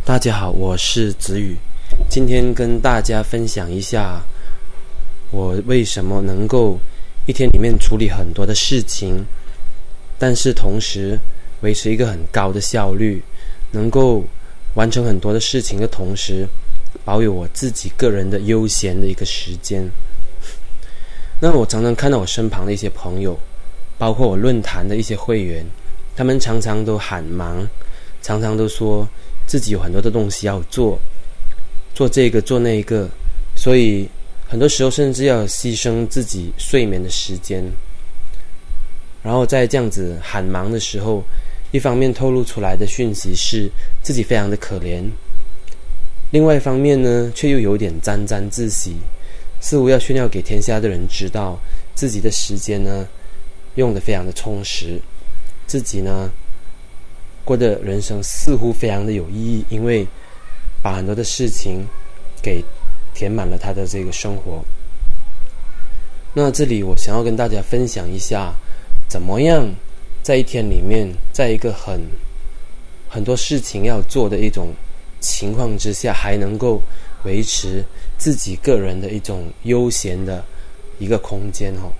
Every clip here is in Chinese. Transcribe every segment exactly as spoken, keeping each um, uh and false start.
大家好，我是子宇，今天跟大家分享一下我为什么能够一天里面处理很多的事情，但是同时维持一个很高的效率，能够完成很多的事情的同时保有我自己个人的悠闲的一个时间。那我常常看到我身旁的一些朋友，包括我论坛的一些会员，他们常常都喊忙，常常都说自己有很多的东西要做，做这个做那个，所以很多时候甚至要牺牲自己睡眠的时间。然后在这样子喊忙的时候，一方面透露出来的讯息是自己非常的可怜，另外一方面呢，却又有点沾沾自喜，似乎要炫耀给天下的人知道自己的时间呢用得非常的充实，自己呢过的人生似乎非常的有意义，因为把很多的事情给填满了他的这个生活。那这里我想要跟大家分享一下，怎么样在一天里面，在一个很很多事情要做的一种情况之下，还能够维持自己个人的一种悠闲的一个空间哦。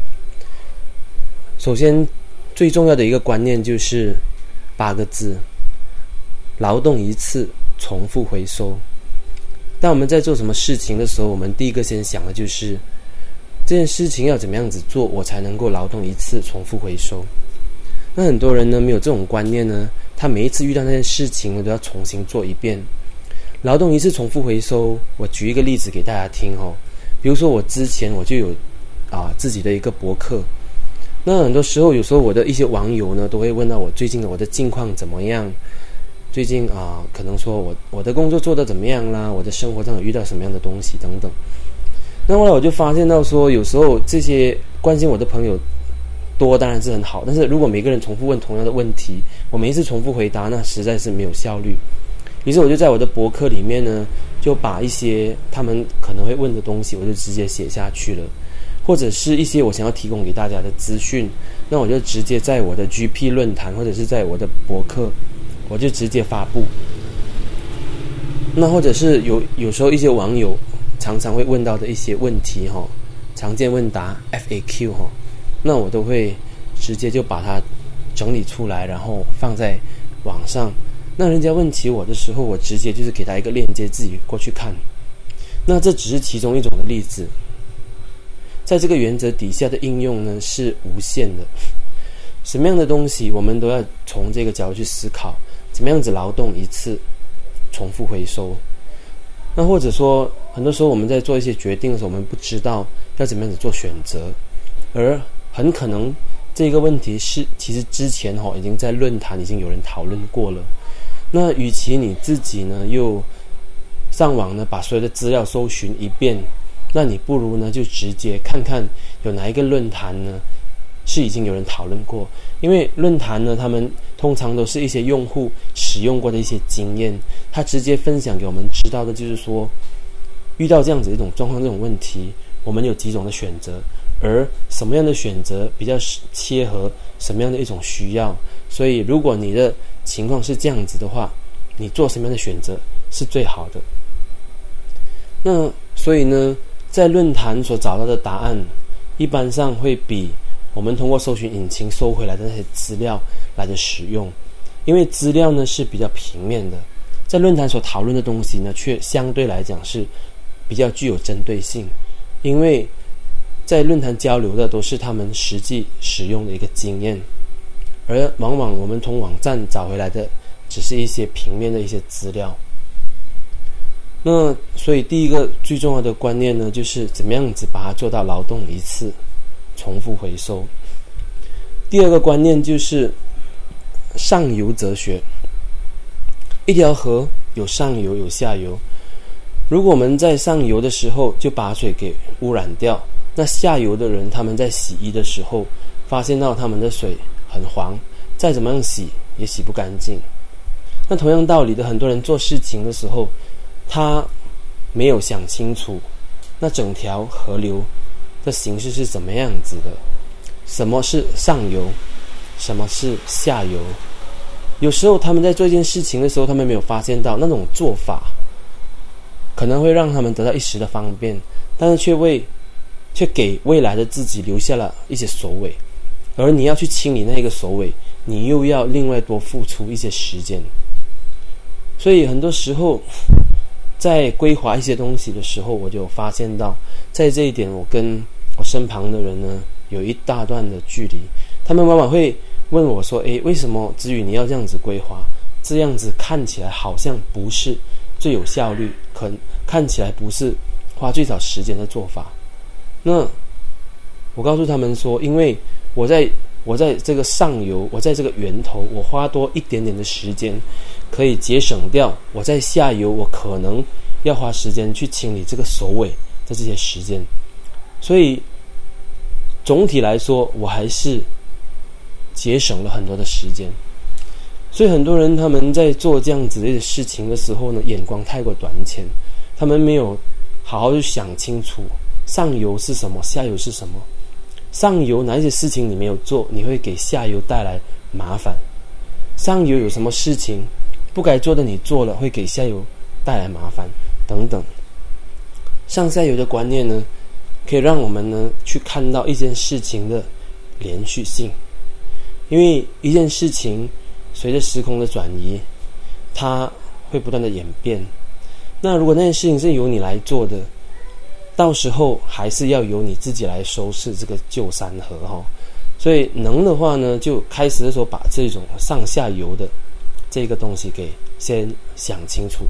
首先最重要的一个观念就是八个字：劳动一次，重复回收。当我们在做什么事情的时候，我们第一个先想的就是这件事情要怎么样子做，我才能够劳动一次，重复回收。那很多人呢没有这种观念呢，他每一次遇到那件事情呢都要重新做一遍。劳动一次，重复回收，我举一个例子给大家听哦。比如说我之前我就有啊自己的一个博客，那很多时候有时候我的一些网友呢都会问到我最近的我的近况怎么样，最近啊可能说我我的工作做得怎么样啦，我的生活上有遇到什么样的东西等等。那后来我就发现到说，有时候这些关心我的朋友多当然是很好，但是如果每个人重复问同样的问题，我每一次重复回答，那实在是没有效率。于是我就在我的博客里面呢，就把一些他们可能会问的东西，我就直接写下去了，或者是一些我想要提供给大家的资讯，那我就直接在我的 G P 论坛或者是在我的博客，我就直接发布。那或者是有有时候一些网友常常会问到的一些问题哈，常见问答 F A Q 哈，那我都会直接就把它整理出来，然后放在网上。那人家问起我的时候，我直接就是给他一个链接，自己过去看。那这只是其中一种的例子，在这个原则底下的应用呢是无限的。什么样的东西我们都要从这个角度去思考，怎么样子劳动一次，重复回收。那或者说很多时候我们在做一些决定的时候，我们不知道要怎么样子做选择，而很可能这个问题是其实之前哦已经在论坛已经有人讨论过了。那与其你自己呢又上网呢把所有的资料搜寻一遍，那你不如呢就直接看看有哪一个论坛呢是已经有人讨论过。因为论坛呢他们通常都是一些用户使用过的一些经验，他直接分享给我们知道的就是说，遇到这样子一种状况这种问题，我们有几种的选择，而什么样的选择比较切合什么样的一种需要。所以如果你的情况是这样子的话，你做什么样的选择是最好的。那所以呢，在论坛所找到的答案一般上会比我们通过搜寻引擎收回来的那些资料来的实用。因为资料呢是比较平面的，在论坛所讨论的东西呢却相对来讲是比较具有针对性，因为在论坛交流的都是他们实际使用的一个经验，而往往我们从网站找回来的只是一些平面的一些资料。那所以第一个最重要的观念呢，就是怎么样子把它做到劳动一次，重复回收。第二个观念就是上游哲学。一条河有上游有下游，如果我们在上游的时候就把水给污染掉，那下游的人他们在洗衣的时候发现到他们的水很黄，再怎么样洗也洗不干净。那同样道理的，很多人做事情的时候他没有想清楚那整条河流的形式是怎么样子的，什么是上游，什么是下游。 有时候他们在做一件事情的时候，他们没有发现到那种做法可能会让他们得到一时的方便，但是却为却给未来的自己留下了一些首尾，而你要去清理那个首尾，你又要另外多付出一些时间。所以很多时候在规划一些东西的时候，我就发现到在这一点我跟我身旁的人呢有一大段的距离。他们往往会问我说，诶，为什么子宇你要这样子规划？这样子看起来好像不是最有效率，可看起来不是花最少时间的做法。那我告诉他们说，因为我在我在这个上游，我在这个源头，我花多一点点的时间，可以节省掉我在下游我可能要花时间去清理这个首尾的这些时间。所以总体来说，我还是节省了很多的时间。所以很多人他们在做这样子的事情的时候呢，眼光太过短浅，他们没有好好去想清楚上游是什么，下游是什么。上游哪一些事情你没有做，你会给下游带来麻烦。上游有什么事情不该做的你做了，会给下游带来麻烦等等。上下游的观念呢，可以让我们呢去看到一件事情的连续性。因为一件事情随着时空的转移，它会不断的演变。那如果那件事情是由你来做的，到时候还是要由你自己来收拾这个旧山河哈。所以能的话呢，就开始的时候把这种上下游的这个东西给先想清楚。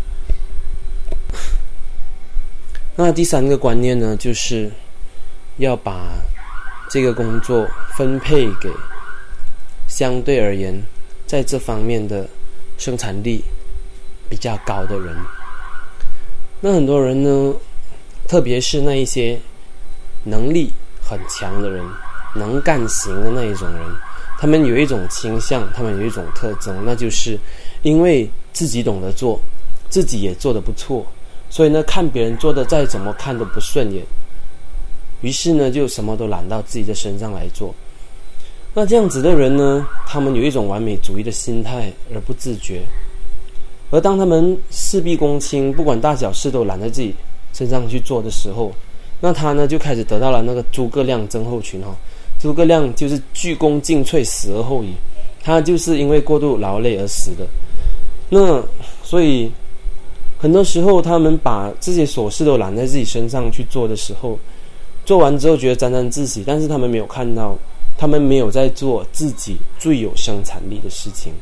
那第三个观念呢，就是要把这个工作分配给相对而言在这方面的生产力比较高的人。那很多人呢，特别是那一些能力很强的人，能干型的那一种人，他们有一种倾向，他们有一种特征，那就是因为自己懂得做，自己也做得不错，所以呢看别人做的再怎么看都不顺眼，于是呢就什么都揽到自己的身上来做。那这样子的人呢，他们有一种完美主义的心态而不自觉，而当他们事必躬亲，不管大小事都揽在自己身上去做的时候，那他呢就开始得到了那个诸葛亮症候群、哦、诸葛亮就是鞠躬尽瘁，死而后已，他就是因为过度劳累而死的。那所以很多时候他们把这些琐事都揽在自己身上去做的时候，做完之后觉得沾沾自喜，但是他们没有看到，他们没有在做自己最有生产力的事情。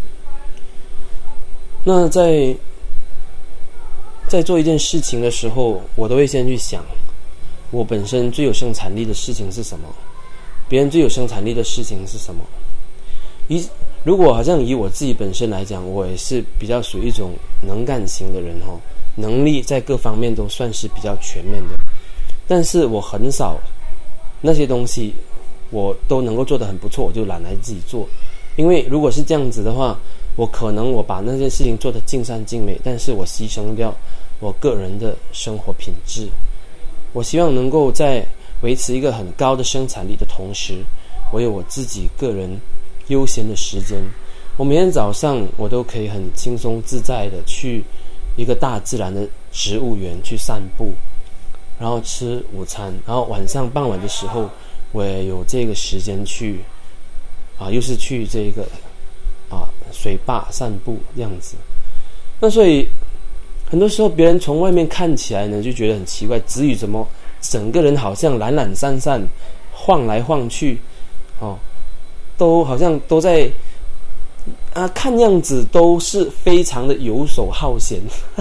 那在在做一件事情的时候，我都会先去想我本身最有生产力的事情是什么，别人最有生产力的事情是什么。以如果好像以我自己本身来讲，我也是比较属于一种能干型的人、哦、能力在各方面都算是比较全面的，但是我很少那些东西我都能够做得很不错，我就揽来自己做。因为如果是这样子的话，我可能我把那件事情做得尽善尽美，但是我牺牲掉我个人的生活品质。我希望能够在维持一个很高的生产力的同时，我有我自己个人悠闲的时间。我每天早上我都可以很轻松自在的去一个大自然的植物园去散步，然后吃午餐，然后晚上傍晚的时候我也有这个时间去啊，又是去这个啊水坝散步这样子。那所以很多时候别人从外面看起来呢，就觉得很奇怪，子宇怎么整个人好像懒懒散散，晃来晃去，哦，都好像都在啊，看样子都是非常的游手好闲，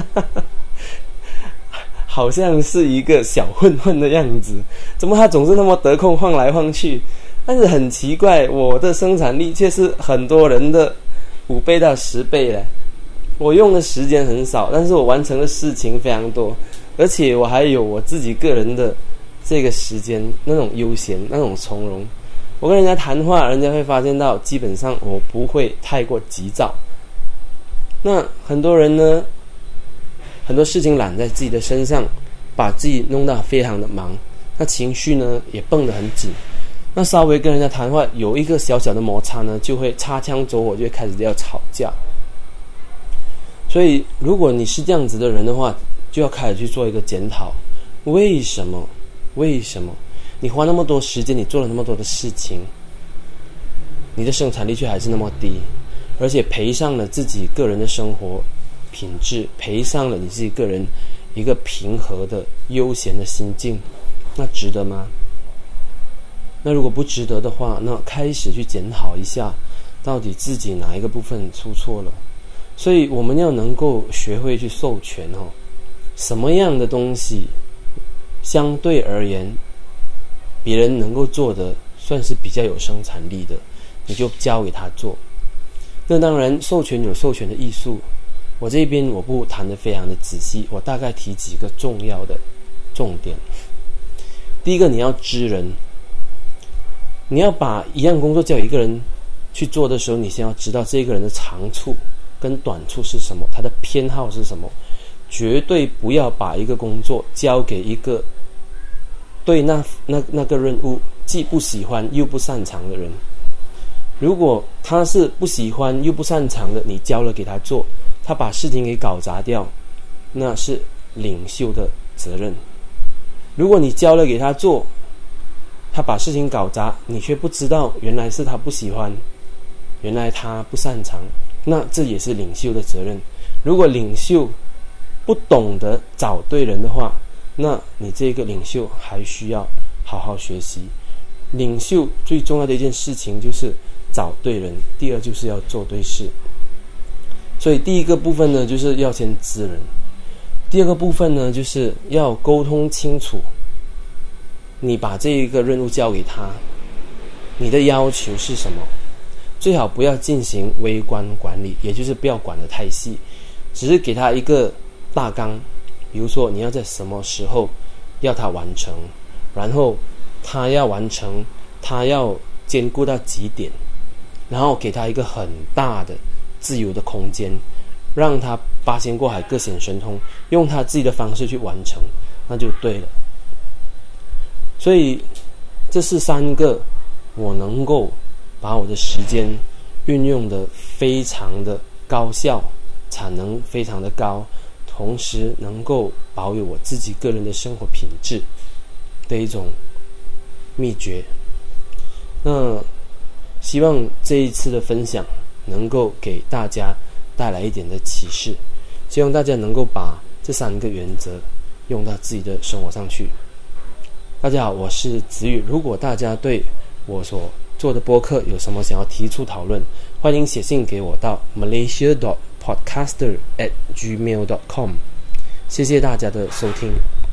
好像是一个小混混的样子。怎么他总是那么得空晃来晃去？但是很奇怪，我的生产力却是很多人的五倍到十倍嘞。我用的时间很少，但是我完成的事情非常多，而且我还有我自己个人的这个时间，那种悠闲，那种从容。我跟人家谈话，人家会发现到基本上我不会太过急躁。那很多人呢，很多事情揽在自己的身上，把自己弄到非常的忙，那情绪呢也绷得很紧。 那稍微跟人家谈话有一个小小的摩擦呢，就会擦枪走火，就会开始要吵架。所以如果你是这样子的人的话，就要开始去做一个检讨，为什么为什么你花那么多时间，你做了那么多的事情，你的生产力却还是那么低，而且赔上了自己个人的生活品质，赔上了你自己个人一个平和的悠闲的心境，那值得吗？那如果不值得的话，那开始去检讨一下，到底自己哪一个部分出错了。所以我们要能够学会去授权哦，什么样的东西相对而言别人能够做的算是比较有生产力的，你就交给他做。那当然授权有授权的艺术，我这边我不谈得非常的仔细，我大概提几个重要的重点。第一个，你要知人，你要把一样工作交给一个人去做的时候，你先要知道这个人的长处跟短处是什么，他的偏好是什么。绝对不要把一个工作交给一个对那那那个任务既不喜欢又不擅长的人。如果他是不喜欢又不擅长的，你交了给他做，他把事情给搞砸掉，那是领袖的责任。如果你交了给他做，他把事情搞砸，你却不知道原来是他不喜欢，原来他不擅长，那这也是领袖的责任。如果领袖不懂得找对人的话，那你这个领袖还需要好好学习。领袖最重要的一件事情就是找对人，第二就是要做对事。所以第一个部分呢，就是要先知人。第二个部分呢，就是要沟通清楚，你把这一个任务交给他，你的要求是什么。最好不要进行微观管理，也就是不要管得太细，只是给他一个大纲，比如说你要在什么时候要他完成，然后他要完成，他要兼顾到几点，然后给他一个很大的自由的空间，让他八仙过海各显神通，用他自己的方式去完成，那就对了。所以这是三个我能够把我的时间运用的非常的高效，产能非常的高，同时能够保有我自己个人的生活品质的一种秘诀。那希望这一次的分享能够给大家带来一点的启示，希望大家能够把这三个原则用到自己的生活上去。大家好，我是子宇。如果大家对我所做的播客有什么想要提出讨论，欢迎写信给我到 malaysia dot podcaster at gmail dot com。 谢谢大家的收听。